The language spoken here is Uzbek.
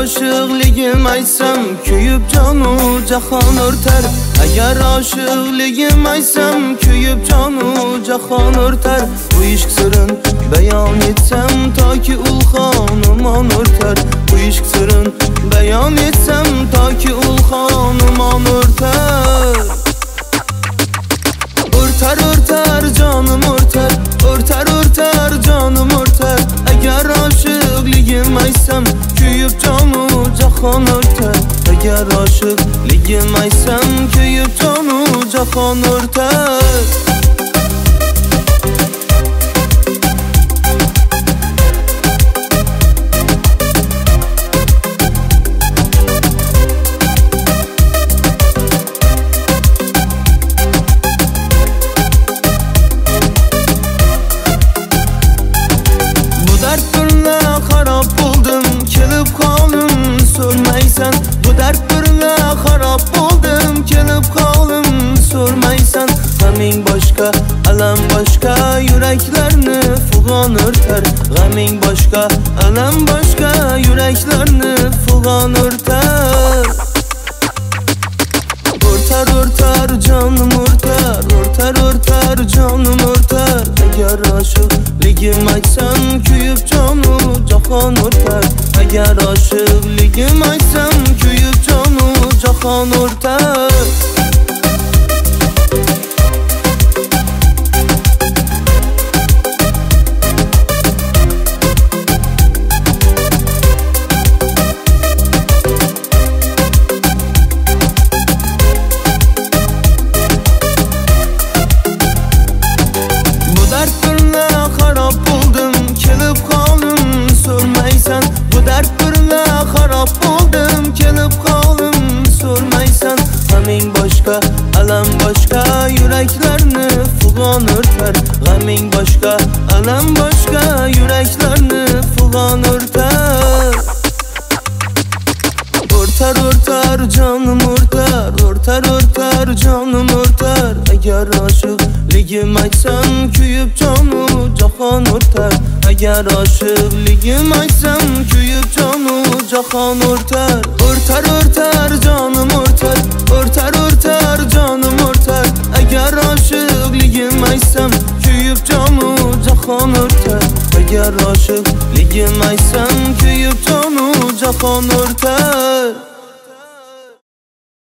aşıqligim aytsam kuyib jonu jahon o'rtar. Agar aşıqligim aytsam kuyib jonu jahon o'rtar. Bu ishq sirin bayon etsam toki ul xonimon o'rtar. Bu ishq sirin bayon etsam toki ul xonimon o'rtar. O'rtar o'rtar jonim o'rtar, o'rtar o'rtar jonim o'rtar. Agar aşıqligim aytsam kuyib jonu jahon o'rtar. Agar aşıqligim aytsam kuyib jonu jahon o'rtar. Bu dard birla xarob bo'ldim, kelib qolim so'rmaysan. G'aming boshqa, alam boshqa, yuraklarni fig'on o'rtar. G'aming boshqa, alam boshqa, yuraklarni fig'on o'rtar. O'rtar o'rtar jonim o'rtar, o'rtar o'rtar jonim o'rtar. Agar aşıqligim aytsam kuyib jonu jahon o'rtar. Agar aşıqligim aytsam kuyib jonu jahon o'rtar. G'aming boshqa, alam boshqa, yuraklarni fig'on o'rtar. G'aming boshqa, alam boshqa, yuraklarni fig'on o'rtar. O'rtar o'rtar jonim o'rtar, o'rtar o'rtar jonim o'rtar. Agar aşıqligim aytsam kuyib jonu jahon o'rtar. Agar aşıqligim aytsam kuyib jonu jahon o'rtar. O'rtar o'rtar jonim o'rtar, o'rtar o'rtar jonim o'rtar. Agar aşıqligim aytsam kuyib jonu jahon o'rtar. Agar aşıqligim aytsam kuyib jonu jahon o'rtar.